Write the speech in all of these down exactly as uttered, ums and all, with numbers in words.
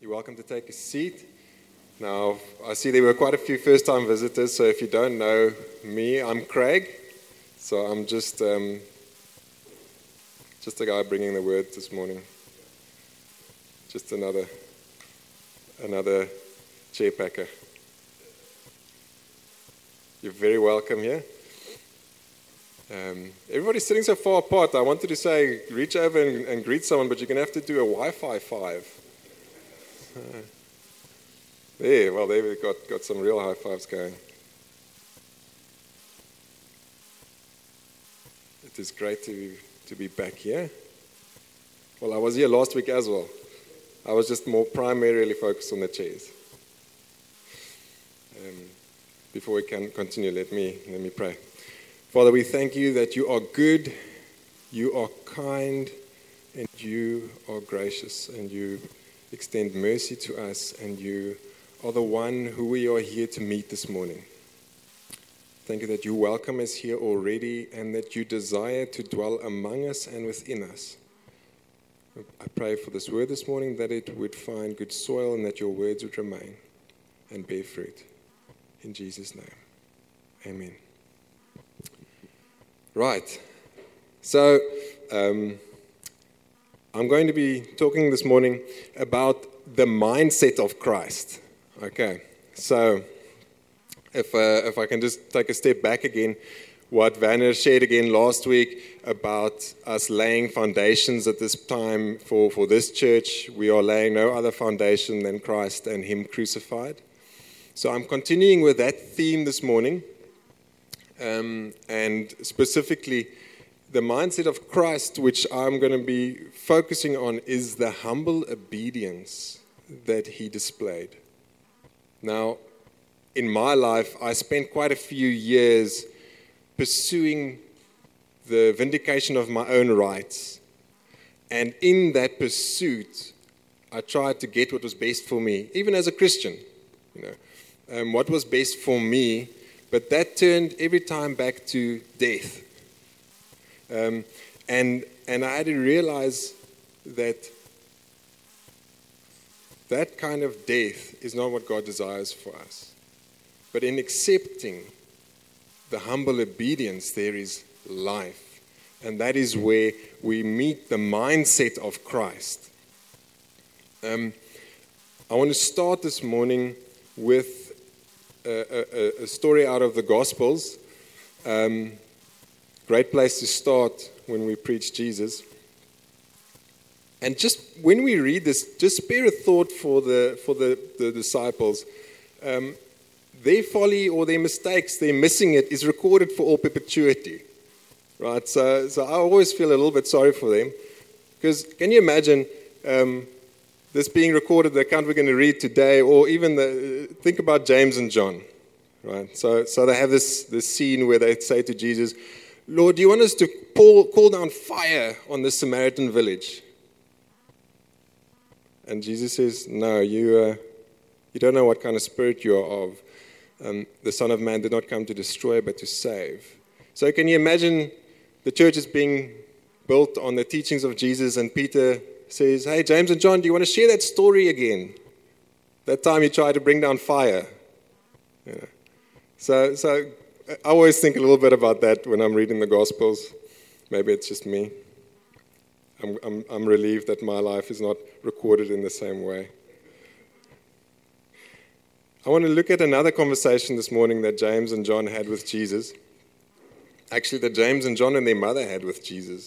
You're welcome to take a seat. Now, I see there were quite a few first-time visitors, so if you don't know me, I'm Craig. So I'm just um, just a guy bringing the word this morning. Just another another chair packer. You're very welcome here. Um, everybody's sitting so far apart. I wanted to say, reach over and, and greet someone, but you're going to have to do a Wi-Fi five. Uh, there, well, there we've got, got some real high fives going. It is great to, to be back here. Well, I was here last week as well. I was just more primarily focused on the chairs. Um, before we can continue, let me let me pray. Father, we thank you that you are good, you are kind, and you are gracious, and you extend mercy to us, and you are the one who we are here to meet this morning. Thank you that you welcome us here already, and that you desire to dwell among us and within us. I pray for this word this morning, that it would find good soil, and that your words would remain and bear fruit. In Jesus' name, amen. Right, so um, I'm going to be talking this morning about the mindset of Christ. Okay, so if uh, if I can just take a step back again, what Werner shared again last week about us laying foundations at this time for, for this church. We are laying no other foundation than Christ and Him crucified. So I'm continuing with that theme this morning. Um, and specifically, the mindset of Christ, which I'm going to be focusing on, is the humble obedience that He displayed. Now, in my life, I spent quite a few years pursuing the vindication of my own rights. And in that pursuit, I tried to get what was best for me, even as a Christian. You know, um, what was best for me. But that turned every time back to death. Um, and and I had to realize that that kind of death is not what God desires for us. But in accepting the humble obedience, there is life. And that is where we meet the mindset of Christ. Um, I want to start this morning with A, a, a story out of the Gospels. Um, great place to start when we preach Jesus. And just when we read this, just spare a thought for the for the, the disciples. Um, their folly or their mistakes, their missing it, is recorded for all perpetuity. Right? So, so I always feel a little bit sorry for them. Because can you imagine Um, this being recorded, the account we're going to read today, or even the, think about James and John, right? So, so they have this, this scene where they say to Jesus, Lord, do you want us to pour, call down fire on this Samaritan village? And Jesus says, no, you uh, you don't know what kind of spirit you are of. Um, the Son of Man did not come to destroy, but to save. So can you imagine the church is being built on the teachings of Jesus, and Peter says, hey, James and John, do you want to share that story again? That time you tried to bring down fire. Yeah. So, so I always think a little bit about that when I'm reading the Gospels. Maybe it's just me. I'm, I'm, I'm relieved that my life is not recorded in the same way. I want to look at another conversation this morning that James and John had with Jesus. Actually, that James and John and their mother had with Jesus.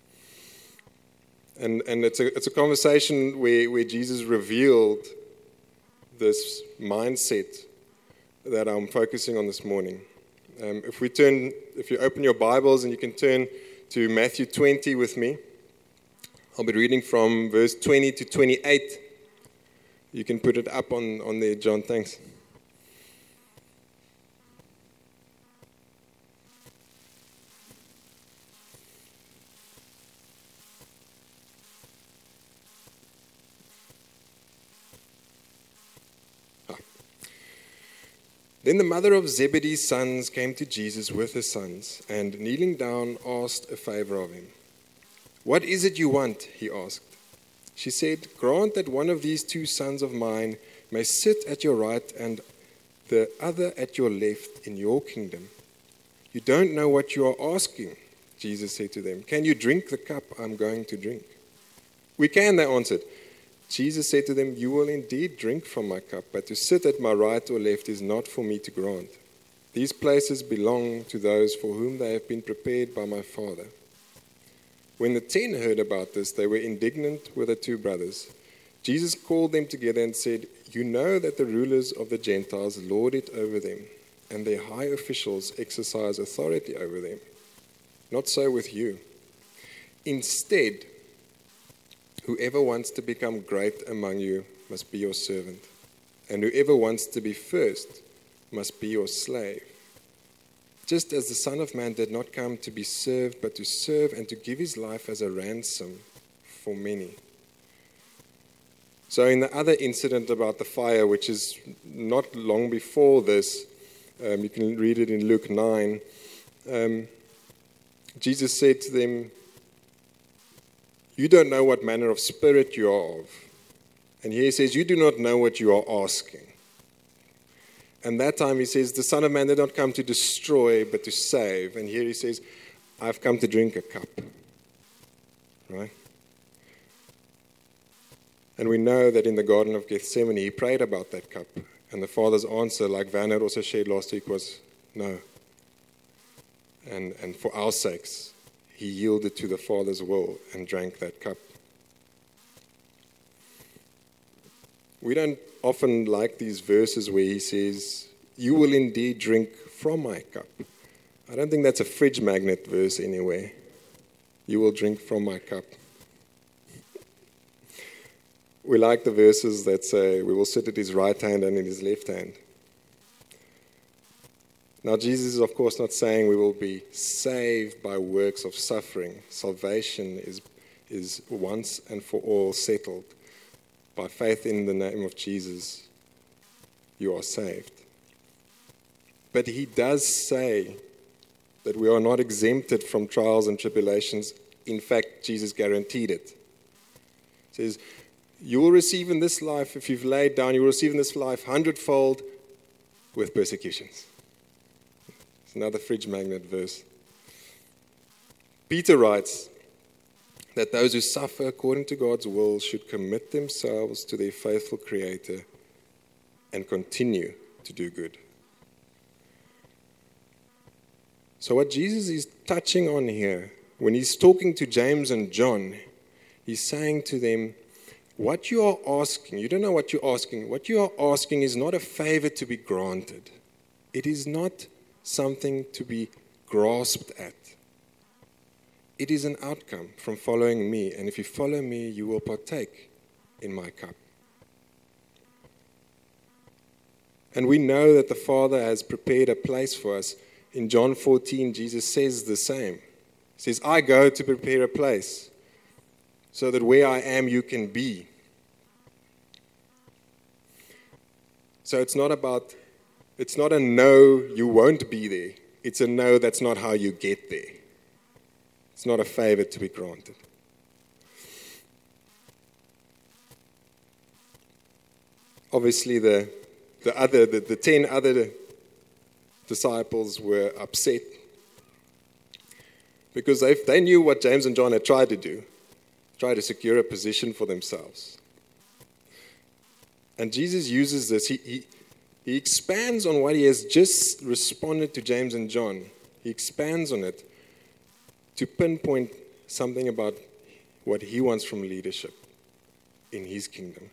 And and it's a it's a conversation where, where Jesus revealed this mindset that I'm focusing on this morning. Um, if we turn, if you open your Bibles and you can turn to Matthew twenty with me, I'll be reading from verse twenty to twenty-eight. You can put it up on, on there, John. Thanks. Then the mother of Zebedee's sons came to Jesus with her sons, and kneeling down, asked a favor of him. What is it you want? He asked. She said, "Grant that one of these two sons of mine may sit at your right and the other at your left in your kingdom. You don't know what you are asking," Jesus said to them. "Can you drink the cup I'm going to drink?" "We can," they answered. Jesus said to them, "You will indeed drink from my cup, but to sit at my right or left is not for me to grant. These places belong to those for whom they have been prepared by my Father." When the ten heard about this, they were indignant with the two brothers. Jesus called them together and said, "You know that the rulers of the Gentiles lord it over them, and their high officials exercise authority over them. Not so with you. Instead, whoever wants to become great among you must be your servant, and whoever wants to be first must be your slave. Just as the Son of Man did not come to be served, but to serve and to give his life as a ransom for many." So in the other incident about the fire, which is not long before this, um, you can read it in Luke nine, um, Jesus said to them, "You don't know what manner of spirit you are of." And here he says, "You do not know what you are asking." And that time he says, "The Son of Man did not come to destroy, but to save." And here he says, "I've come to drink a cup." Right? And we know that in the Garden of Gethsemane, he prayed about that cup. And the Father's answer, like Van had also shared last week, was no. And, and for our sakes, he yielded to the Father's will and drank that cup. We don't often like these verses where he says, "You will indeed drink from my cup." I don't think that's a fridge magnet verse anywhere. "You will drink from my cup." We like the verses that say, "We will sit at his right hand and in his left hand." Now, Jesus is, of course, not saying we will be saved by works of suffering. Salvation is, is once and for all settled. By faith in the name of Jesus, you are saved. But he does say that we are not exempted from trials and tribulations. In fact, Jesus guaranteed it. He says, "You will receive in this life, if you've laid down, you will receive in this life hundredfold with persecutions." It's another fridge magnet verse. Peter writes that those who suffer according to God's will should commit themselves to their faithful Creator and continue to do good. So what Jesus is touching on here, when he's talking to James and John, he's saying to them, what you are asking, you don't know what you're asking. What you are asking is not a favor to be granted. It is not something to be grasped at. It is an outcome from following me. And if you follow me, you will partake in my cup. And we know that the Father has prepared a place for us. In John fourteen, Jesus says the same. He says, "I go to prepare a place so that where I am, you can be." So it's not about, it's not a no, you won't be there. It's a no, that's not how you get there. It's not a favor to be granted. Obviously, the the other, the, the ten other disciples were upset because they they knew what James and John had tried to do, try to secure a position for themselves. And Jesus uses this. He, he, he expands on what he has just responded to James and John. He expands on it to pinpoint something about what he wants from leadership in his kingdom.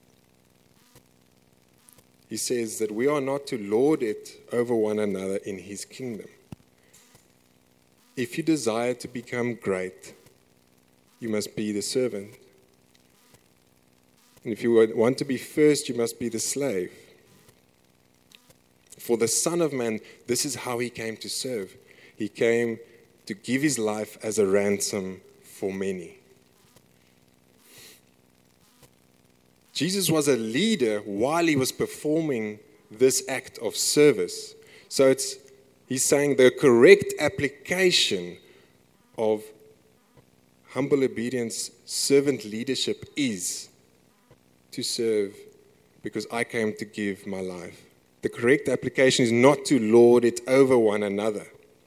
He says that we are not to lord it over one another in his kingdom. If you desire to become great, you must be the servant. And if you want to be first, you must be the slave. For the Son of Man, this is how he came to serve. He came to give his life as a ransom for many. Jesus was a leader while he was performing this act of service. So it's he's saying the correct application of humble obedience, servant leadership is to serve because I came to give my life. The correct application is not to lord it over one another.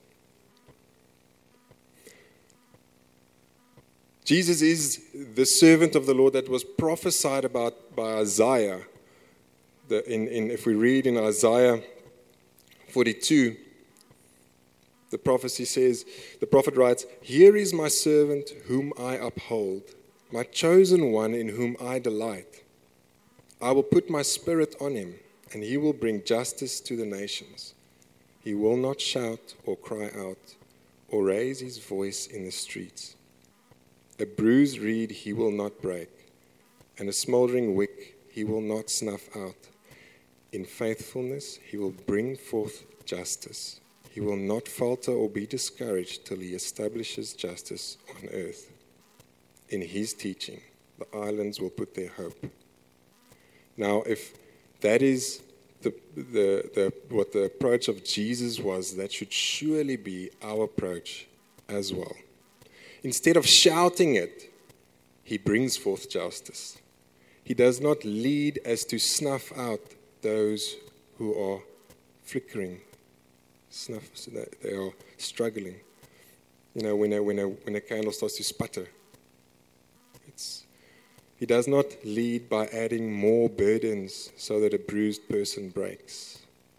Jesus is the servant of the Lord that was prophesied about by Isaiah. The, in, in, if we read in Isaiah forty-two, the prophecy says, the prophet writes, "Here is my servant whom I uphold, my chosen one in whom I delight. I will put my spirit on him, and he will bring justice to the nations. He will not shout or cry out or raise his voice in the streets. A bruised reed he will not break, and a smoldering wick he will not snuff out. In faithfulness he will bring forth justice. He will not falter or be discouraged till he establishes justice on earth. In his teaching, the islands will put their hope." Now, if that is the, the, the, what the approach of Jesus was, that should surely be our approach as well. Instead of shouting it, he brings forth justice. He does not lead as to snuff out those who are flickering, snuff, so that they are struggling. You know, when a, when a, when a candle starts to sputter. It's, he does not lead by adding more burdens so that a bruised person breaks.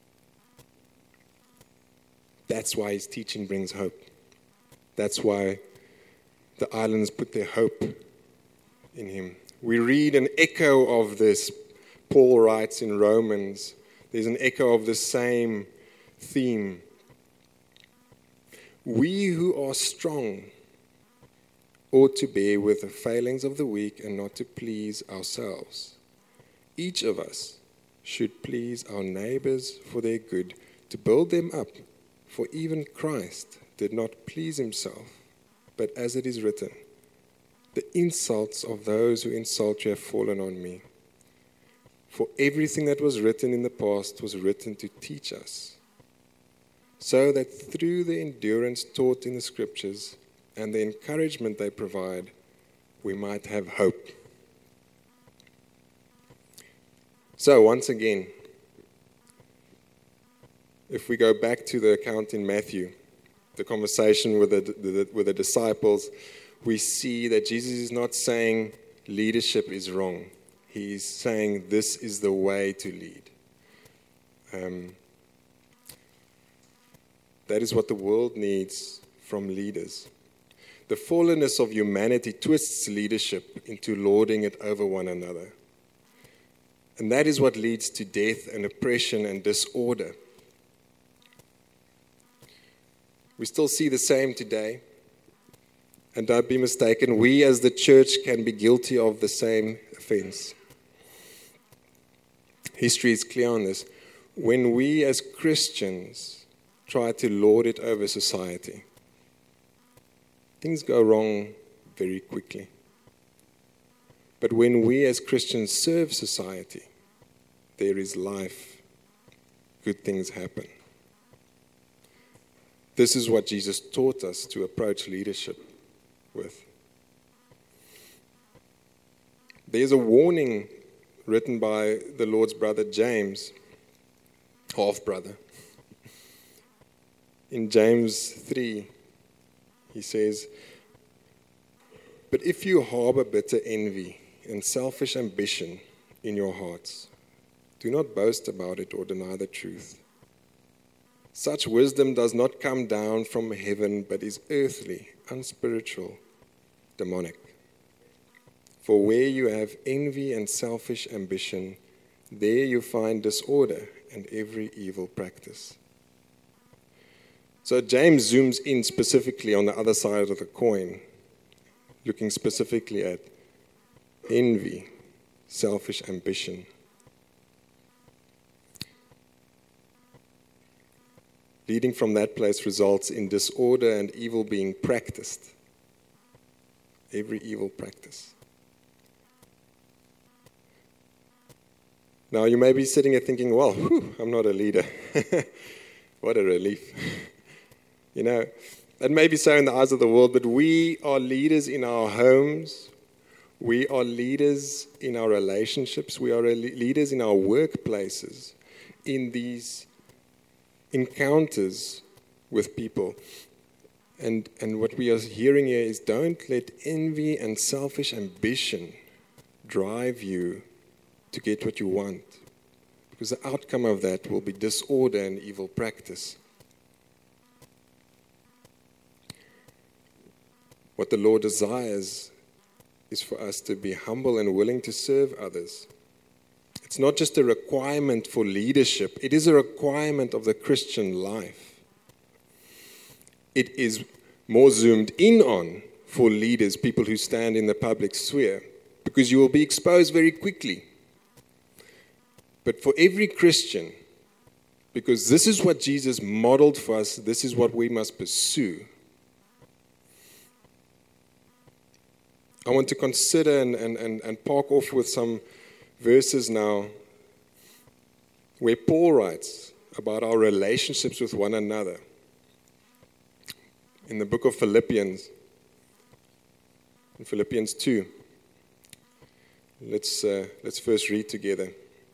That's why his teaching brings hope. That's why the islands put their hope in him. We read an echo of this. Paul writes in Romans, there's an echo of the same theme. We who are strong ought to bear with the failings of the weak and not to please ourselves. Each of us should please our neighbors for their good, to build them up. For even Christ did not please himself, but as it is written, "The insults of those who insult you have fallen on me." For everything that was written in the past was written to teach us, so that through the endurance taught in the Scriptures and the encouragement they provide, we might have hope. So once again, if we go back to the account in Matthew, the conversation with the, the, with the disciples, we see that Jesus is not saying leadership is wrong. He's saying this is the way to lead. Um, that is what the world needs from leaders. The fallenness of humanity twists leadership into lording it over one another. And that is what leads to death and oppression and disorder. We still see the same today. And don't be mistaken, we as the church can be guilty of the same offense. History is clear on this. When we as Christians try to lord it over society, things go wrong very quickly. But when we as Christians serve society, there is life. Good things happen. This is what Jesus taught us to approach leadership with. There's a warning written by the Lord's brother James, half-brother. In James three, he says, "But if you harbor bitter envy and selfish ambition in your hearts, do not boast about it or deny the truth. Such wisdom does not come down from heaven, but is earthly, unspiritual, demonic. For where you have envy and selfish ambition, there you find disorder and every evil practice." So James zooms in specifically on the other side of the coin, looking specifically at envy, selfish ambition. Leading from that place results in disorder and evil being practiced. Every evil practice. Now you may be sitting here thinking, well, whew, I'm not a leader. What a relief. You know, That may be so in the eyes of the world, but we are leaders in our homes. We are leaders in our relationships. We are leaders in our workplaces, in these encounters with people. And, and what we are hearing here is, don't let envy and selfish ambition drive you to get what you want, because the outcome of that will be disorder and evil practice. What the Lord desires is for us to be humble and willing to serve others. It's not just a requirement for leadership, it is a requirement of the Christian life. It is more zoomed in on for leaders, people who stand in the public sphere, because you will be exposed very quickly. But for every Christian, because this is what Jesus modeled for us, this is what we must pursue. I want to consider and, and, and, and park off with some verses now where Paul writes about our relationships with one another. In the book of Philippians, in Philippians two, let's, uh, let's first read together.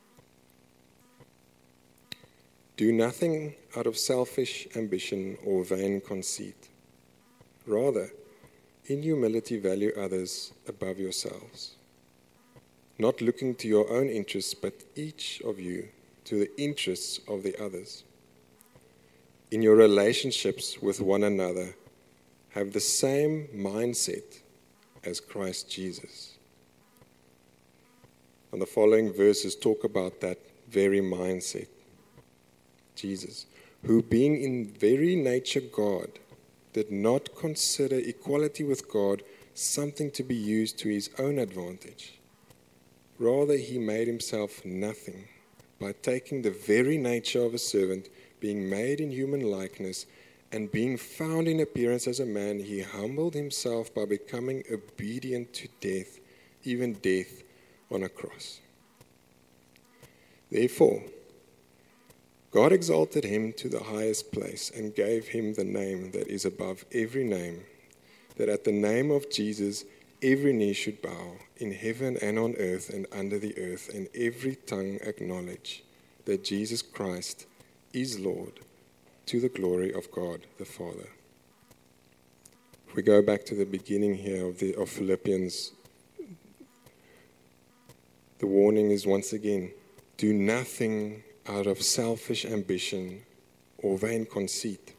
Do nothing out of selfish ambition or vain conceit. Rather, in humility value others above yourselves, not looking to your own interests, but each of you to the interests of the others. In your relationships with one another, have the same mindset as Christ Jesus. And the following verses talk about that very mindset. Jesus, who being in very nature God, did not consider equality with God something to be used to his own advantage. Rather, he made himself nothing by taking the very nature of a servant, being made in human likeness, and being found in appearance as a man, he humbled himself by becoming obedient to death, even death on a cross. Therefore, God exalted him to the highest place and gave him the name that is above every name, that at the name of Jesus every knee should bow, in heaven and on earth and under the earth, and every tongue acknowledge that Jesus Christ is Lord, to the glory of God the Father. If we go back to the beginning here of, the, of Philippians, the warning is once again, do nothing out of selfish ambition or vain conceit.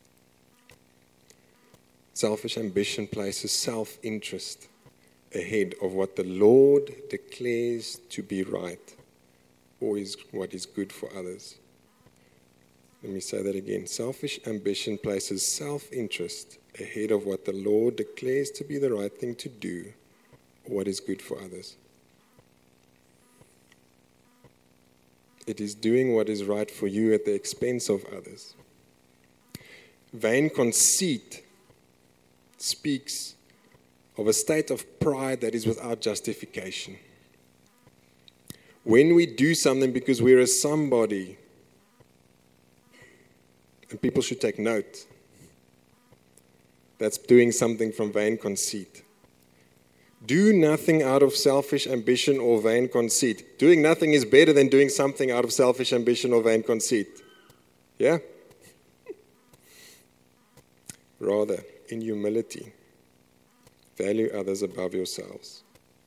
Selfish ambition places self-interest ahead of what the Lord declares to be right or is what is good for others. Let me say that again. Selfish ambition places self-interest ahead of what the Lord declares to be the right thing to do or what is good for others. It is doing what is right for you at the expense of others. Vain conceit speaks of a state of pride that is without justification. When we do something because we're a somebody, and people should take note, that's doing something from vain conceit. Do nothing out of selfish ambition or vain conceit. Doing nothing is better than doing something out of selfish ambition or vain conceit. Yeah? Rather, in humility, value others above yourselves,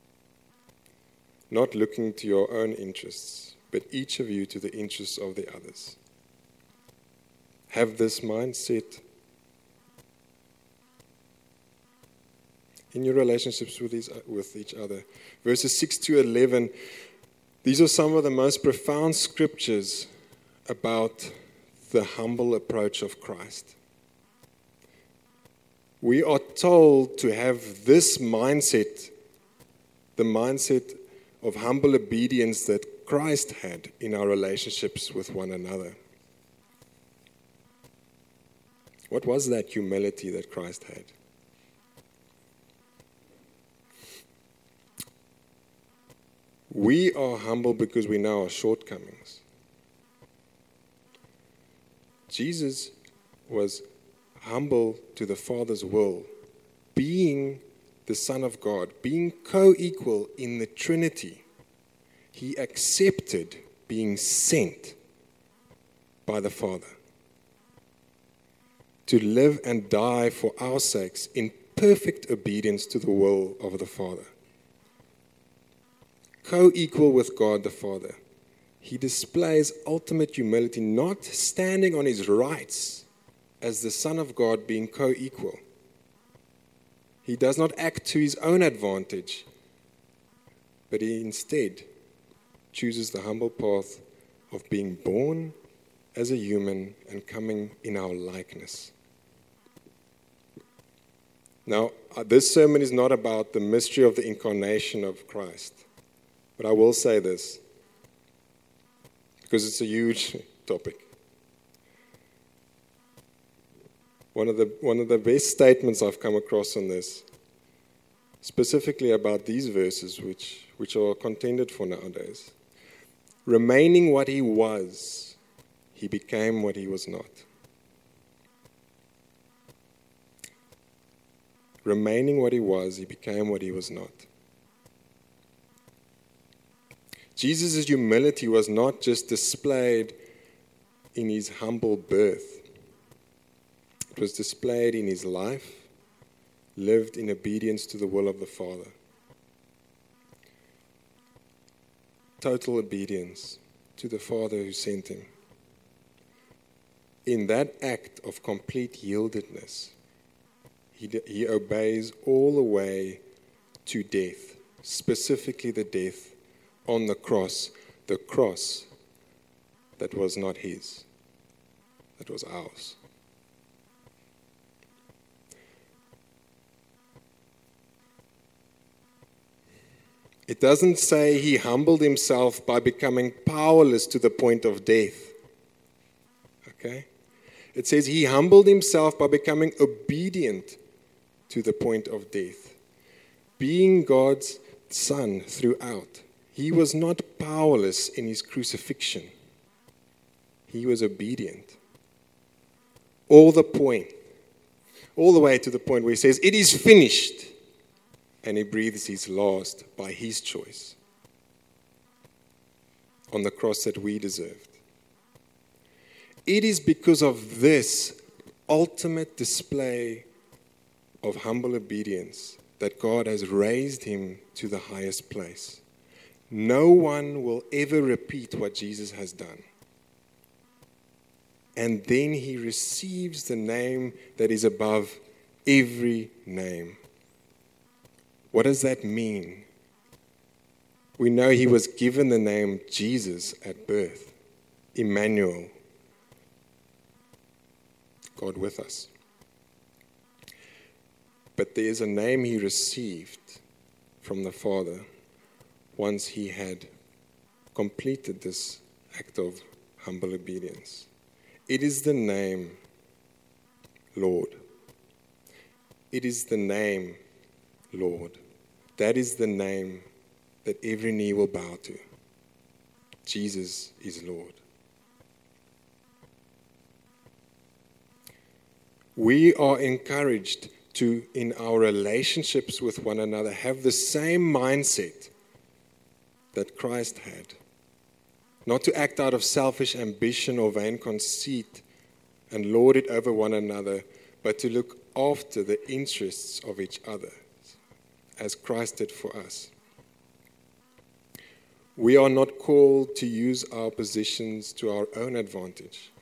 not looking to your own interests, but each of you to the interests of the others. Have this mindset in your relationships with, these, with each other. Verses six to eleven, these are some of the most profound scriptures about the humble approach of Christ. We are told to have this mindset, the mindset of humble obedience that Christ had in our relationships with one another. What was that humility that Christ had? We are humble because we know our shortcomings. Jesus was humble to the Father's will, being the Son of God, being co-equal in the Trinity, he accepted being sent by the Father to live and die for our sakes in perfect obedience to the will of the Father. Co-equal with God the Father, he displays ultimate humility, not standing on his rights as the Son of God, being co-equal. He does not act to his own advantage, but he instead chooses the humble path of being born as a human and coming in our likeness. Now, this sermon is not about the mystery of the incarnation of Christ, but I will say this, because it's a huge topic. One of the one of the best statements I've come across on this, specifically about these verses, which, which are contended for nowadays. Remaining what he was, he became what he was not. Remaining what he was, he became what he was not. Jesus' humility was not just displayed in his humble birth. It was displayed in his life, lived in obedience to the will of the Father. Total obedience to the Father who sent him. In that act of complete yieldedness, he, he obeys all the way to death, specifically the death on the cross, the cross that was not his, that was ours. It doesn't say he humbled himself by becoming powerless to the point of death. Okay? It says he humbled himself by becoming obedient to the point of death. Being God's Son throughout, he was not powerless in his crucifixion. He was obedient. All the point, all the way to the point where he says, "It is finished." And he breathes his last by his choice on the cross that we deserved. It is because of this ultimate display of humble obedience that God has raised him to the highest place. No one will ever repeat what Jesus has done. And then he receives the name that is above every name. What does that mean? We know he was given the name Jesus at birth, Emmanuel, God with us. But there is a name he received from the Father once he had completed this act of humble obedience. It is the name Lord. It is the name Lord. That is the name that every knee will bow to. Jesus is Lord. We are encouraged to, in our relationships with one another, have the same mindset that Christ had. Not to act out of selfish ambition or vain conceit and lord it over one another, but to look after the interests of each other, as Christ did for us. We are not called to use our positions to our own advantage.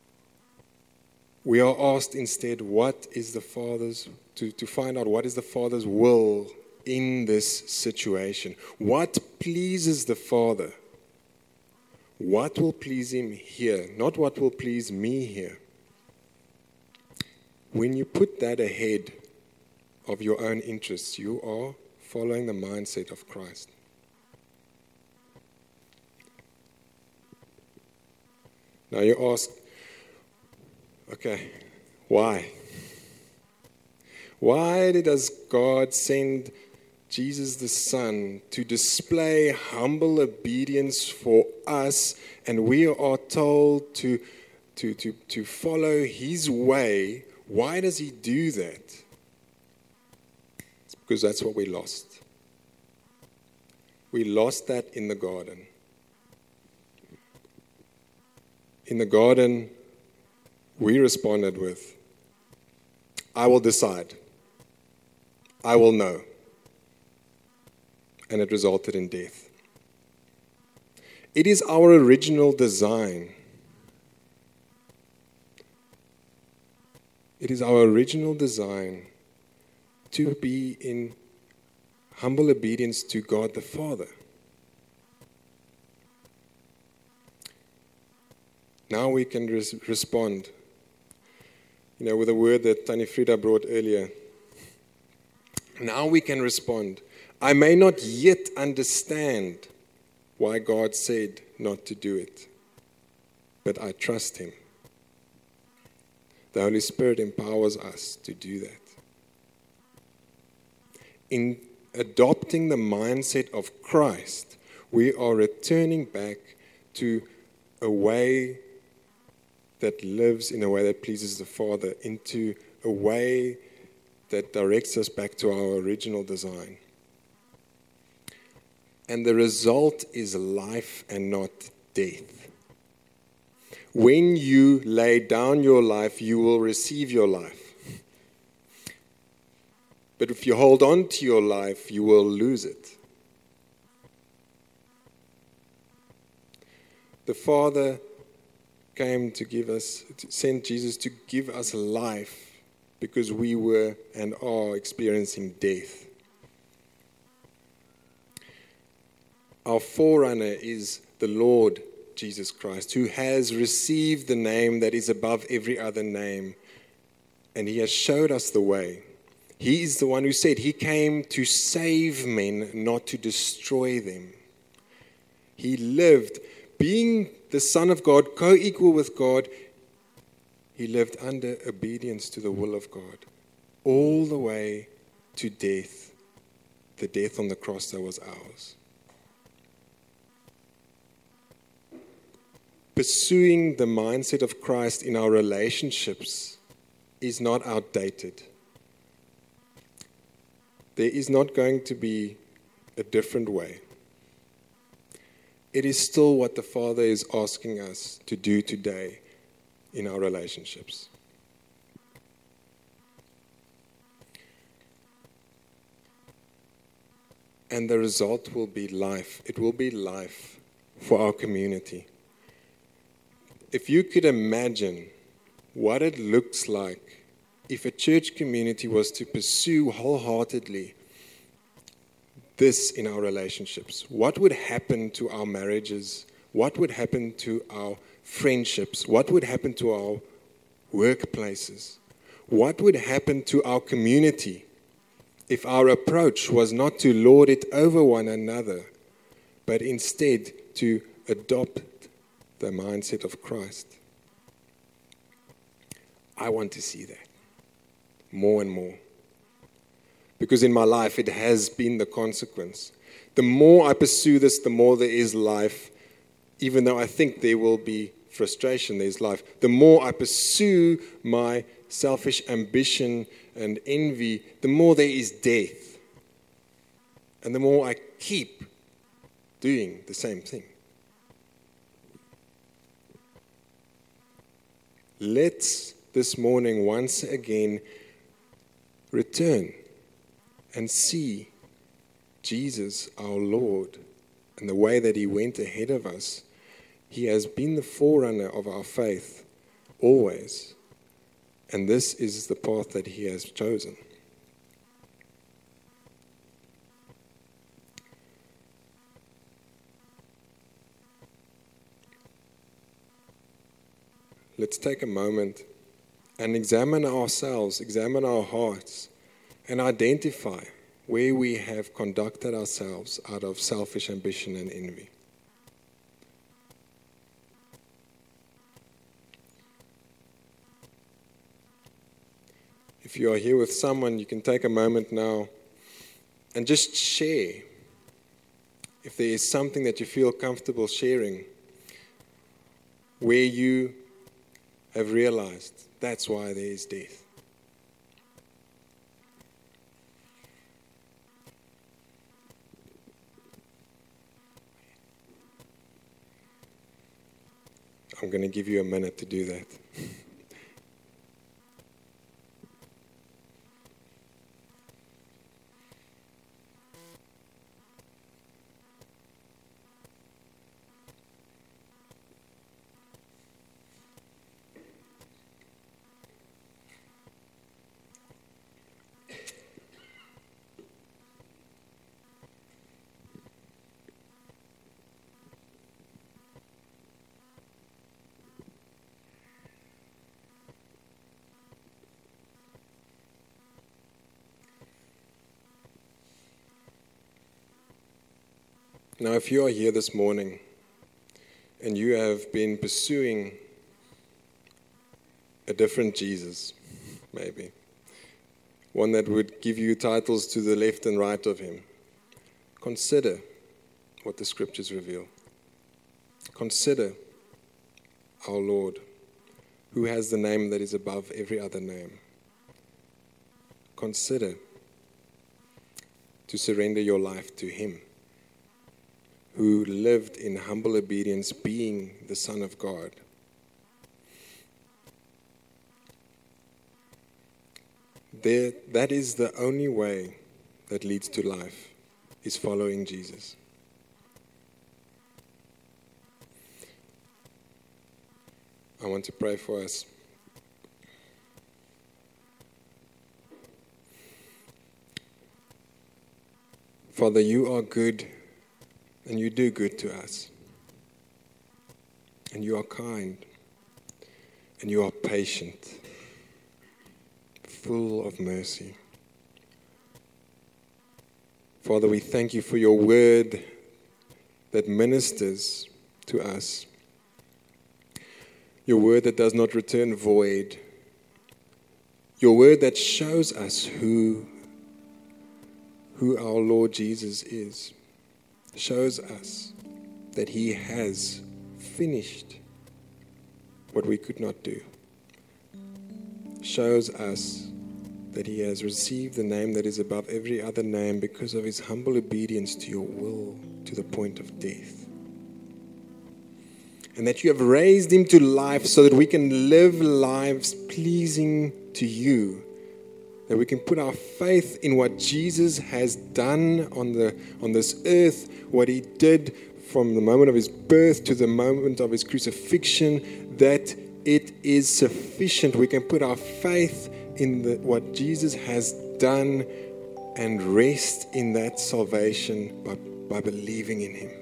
We are asked instead, what is the Father's, to, to find out what is the Father's will in this situation. What pleases the Father? What will please him here? Not what will please me here. When you put that ahead of your own interests, you are following the mindset of Christ. Now you ask, okay, why? Why does God send Jesus the Son to display humble obedience for us, and we are told to, to, to, to follow his way Why does he do that? It's because that's what we lost. We lost that in the garden. In the garden, we responded with, I will decide. I will know. And it resulted in death. It is our original design. It is our original design to be in humble obedience to God the Father. Now we can res- respond, you know, with a word that Tani Frida brought earlier. Now we can respond. I may not yet understand why God said not to do it, but I trust Him. The Holy Spirit empowers us to do that. In adopting the mindset of Christ, we are returning back to a way that lives in a way that pleases the Father, into a way that directs us back to our original design. And the result is life and not death. When you lay down your life, you will receive your life. But if you hold on to your life, you will lose it. The Father came to give us, to send Jesus to give us life because we were and are experiencing death. Our forerunner is the Lord Jesus Christ, who has received the name that is above every other name, and He has showed us the way. He is the one who said He came to save men, not to destroy them. He lived, being the Son of God, co-equal with God, He lived under obedience to the will of God, all the way to death, the death on the cross that was ours. Pursuing the mindset of Christ in our relationships is not outdated. There is not going to be a different way. It is still what the Father is asking us to do today in our relationships. And the result will be life. It will be life for our community. If you could imagine what it looks like if a church community was to pursue wholeheartedly this in our relationships, what would happen to our marriages? What would happen to our friendships? What would happen to our workplaces? What would happen to our community if our approach was not to lord it over one another, but instead to adopt the mindset of Christ? I want to see that more and more. Because in my life, it has been the consequence. The more I pursue this, the more there is life. Even though I think there will be frustration, there's life. The more I pursue my selfish ambition and envy, the more there is death. And the more I keep doing the same thing. Let's this morning once again return and see Jesus, our Lord, and the way that He went ahead of us. He has been the forerunner of our faith always. And this is the path that He has chosen. Let's take a moment and examine ourselves, examine our hearts, and identify where we have conducted ourselves out of selfish ambition and envy. If you are here with someone, you can take a moment now and just share. If there is something that you feel comfortable sharing, where you have realized that's why there is death. I'm going to give you a minute to do that. Now, if you are here this morning and you have been pursuing a different Jesus, maybe, one that would give you titles to the left and right of him, consider what the scriptures reveal. Consider our Lord, who has the name that is above every other name. Consider to surrender your life to him, who lived in humble obedience, being the Son of God. There, that is the only way that leads to life, is following Jesus. I want to pray for us. Father, you are good. And you do good to us. And you are kind. And you are patient. Full of mercy. Father, we thank you for your word that ministers to us. Your word that does not return void. Your word that shows us who, who our Lord Jesus is. Shows us that he has finished what we could not do. Shows us that he has received the name that is above every other name because of his humble obedience to your will to the point of death. And that you have raised him to life so that we can live lives pleasing to you. That we can put our faith in what Jesus has done on the on this earth, what he did from the moment of his birth to the moment of his crucifixion, that it is sufficient. We can put our faith in the, what Jesus has done and rest in that salvation by, by believing in him.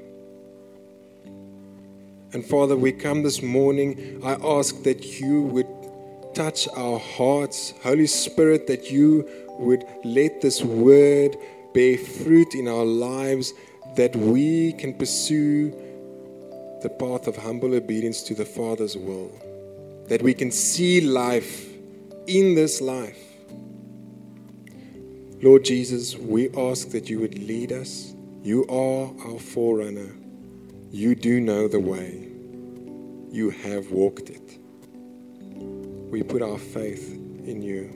And Father, we come this morning, I ask that you would touch our hearts, Holy Spirit, that you would let this word bear fruit in our lives, that we can pursue the path of humble obedience to the Father's will, that we can see life in this life. Lord Jesus, we ask that you would lead us. You are our forerunner. You do know the way. You have walked it. We put our faith in you.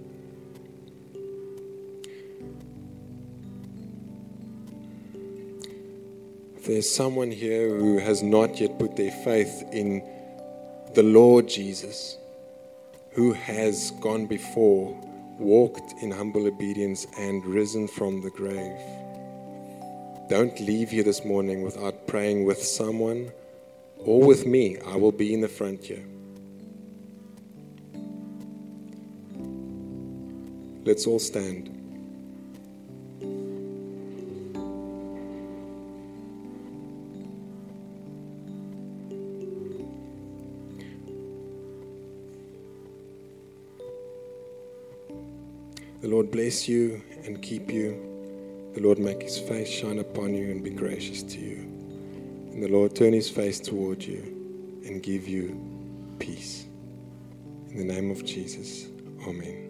If there's someone here who has not yet put their faith in the Lord Jesus, who has gone before, walked in humble obedience and risen from the grave, don't leave here this morning without praying with someone or with me. I will be in the front here. Let's all stand. The Lord bless you and keep you. The Lord make his face shine upon you and be gracious to you. And the Lord turn his face toward you and give you peace. In the name of Jesus, amen.